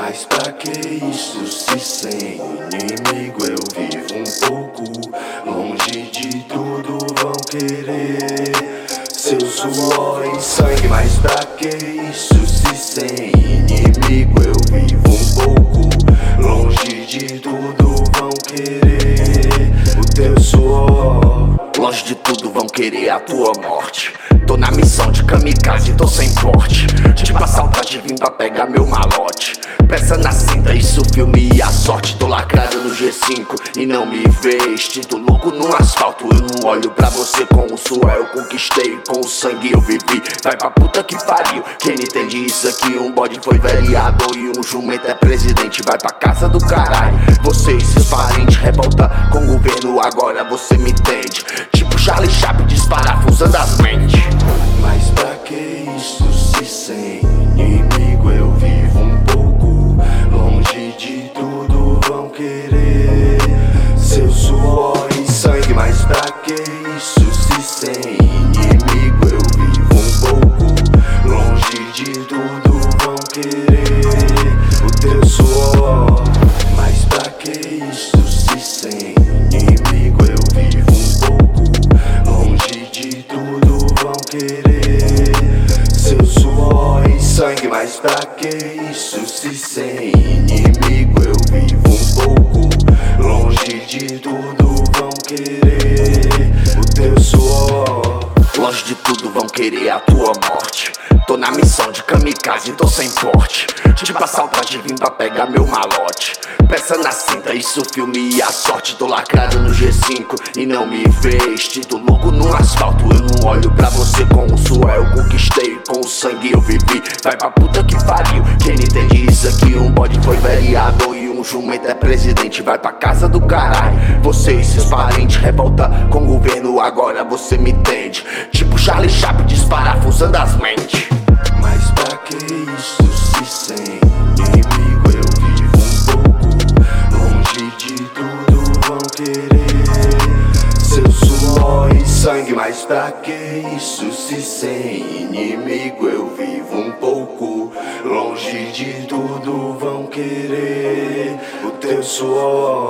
Mas pra que isso se sem inimigo eu vivo um pouco longe de tudo, vão querer seu suor e sangue. Mas pra que isso se sem inimigo eu vivo um pouco longe de tudo, vão querer o teu suor. Longe de tudo vão querer a tua morte. Tô na missão de kamikaze, tô sem porte. Tipo assaltante, vim pra pegar meu malote. Peça na cinta, isso filme e a sorte. Tô lacrado no G5 e não me vê extinto louco no asfalto. Eu não olho pra você com o suor eu conquistei, com o sangue eu vivi. Vai pra puta que pariu, quem não entende isso aqui? Um bode foi vereador e um jumento é presidente. Vai pra casa do caralho, você e seus parentes. Revolta com o governo, agora você me entende. Tipo Charlie Chaplin desparafusando as mentes. Mas pra que isso se sem inimigo eu vivo um pouco longe de tudo, vão querer seu suor e sangue. Mas pra que isso se sem inimigo eu vivo um pouco longe de tudo, vão querer o teu suor. Mas pra que isso se sem inimigo eu vivo um pouco longe de tudo, vão querer seu suor e sangue. Mas pra que isso se sem inimigo eu vivo um pouco longe de tudo, vão querer o teu suor. Longe de tudo vão querer a tua morte. Tô na missão de kamikaze, tô sem porte. Tipo assaltante, vim pra pegar meu malote. Peça na cinta, isso filme e a sorte. Tô lacrado no G5 e não me vê extinto louco no asfalto. Eu não olho pra você com o suor eu conquistei, com o sangue eu vivi. Vai pra puta que pariu, quem não entende isso aqui? Um bode foi vereador e um jumento é presidente. Vai pra casa do caralho, você e seus parentes. Revolta com o governo, agora você me entende. Tipo Charlie Chaplin desparafusando as mentes. Mas pra que isso se sem inimigo eu vivo um pouco longe de tudo, vão querer seu suor e sangue. Mas pra que isso se sem inimigo eu vivo um pouco longe de tudo, vão querer o teu suor.